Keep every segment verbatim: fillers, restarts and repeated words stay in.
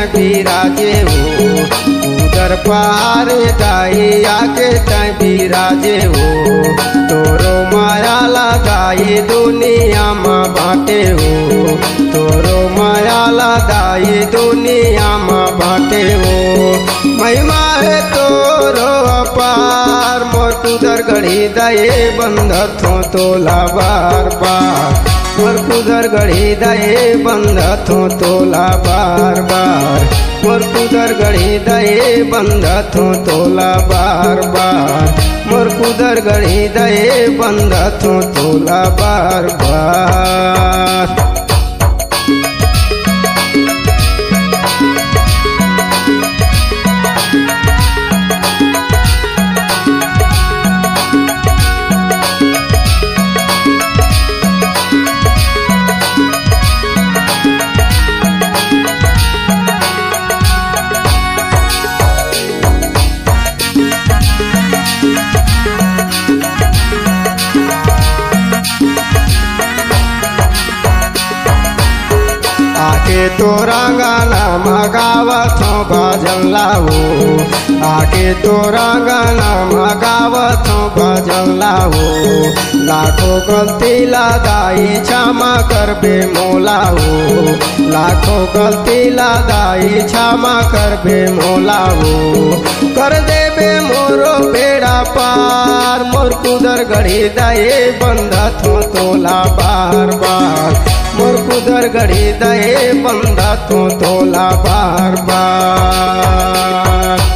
तय बिराजे हो उधर पार गाई आके तय बिराजे हो तोरो माया लगाई दुनिया में बाटे हो तोरो माया लगाई दुनिया में बाटे हो महिमा है तोरो अपार मोर कुदर गढ़ी दये बंद थो तोला बार बार मोर कुदर गढ़ी दये बंद थो तोला बार बार मोर कुदर गढ़ी दये बंद थो तोला बार बार मोर कुदर गढ़ी दये बंद थो तोला बार बार। आके तोरा गाना मगावत हो भजन लाओ आके तोरा गाना मगावत हो भजन लाओ लाखों गलती लगाई क्षमा कर बे मोला हो लाखों गलती लगाई क्षमा कर बे मोला हो कर दे बे मोरो बेड़ा पार मोर कुदर गढ़ी दये बंधत हो तोला बार बार मोर कुदर गढ़ी दये बंदा तो तोला बार बार।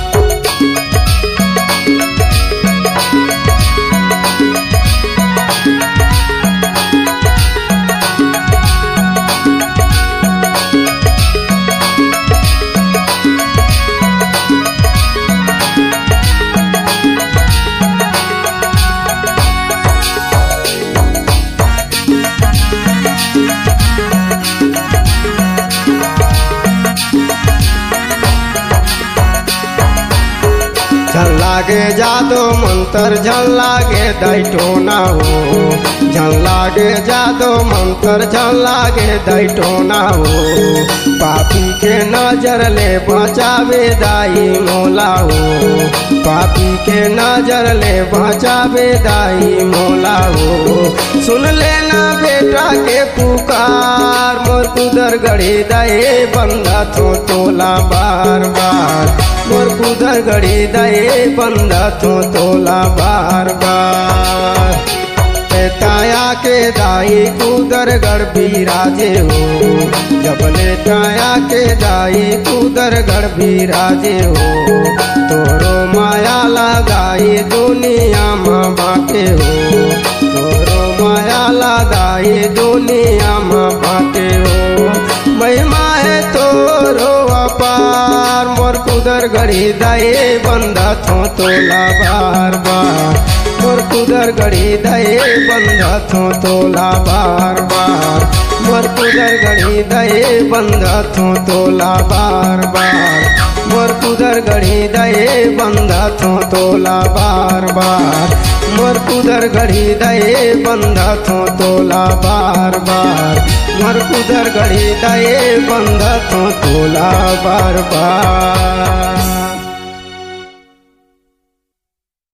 झल लागे जादो मंत्र झल लागे दैटोना हो झल लागे जादो मंत्र झल लागे दैटोना हो पापी के नजर ले बचावे दाई मोला हो पापी के नजर ले बचावे दाई मोला हो सुन लेना बेटा के पुकार मोर कुदर गढ़ी दये बंदा थो तोला बार बार मोर कुदर गढ़ी दये बंदा थो तोला बार बार। ताया के दाई कुदर गढ़ बिराजे हो जबले ताया के दाई कुदर गढ़ बिराजे हो तोरो माया लगाई दुनिया में बाटे हो तोरो माया लगाई दुनिया में बाटे हो महिमा है तोरो अपार मोर कुदर गढ़ी दये बंदा थो तोला बार बार मोर कुदर गढ़ी दये बंदा थो तोला बार बार मोर कुदर गढ़ी दये बंदा थो तोला बार बार मोर कुदर गढ़ी दये बंदा थो तोला बार बार मोर कुदर गढ़ी दये बंदा थो तोला बार बार मोर कुदर गढ़ी दये बंदा थो तोला बार बार।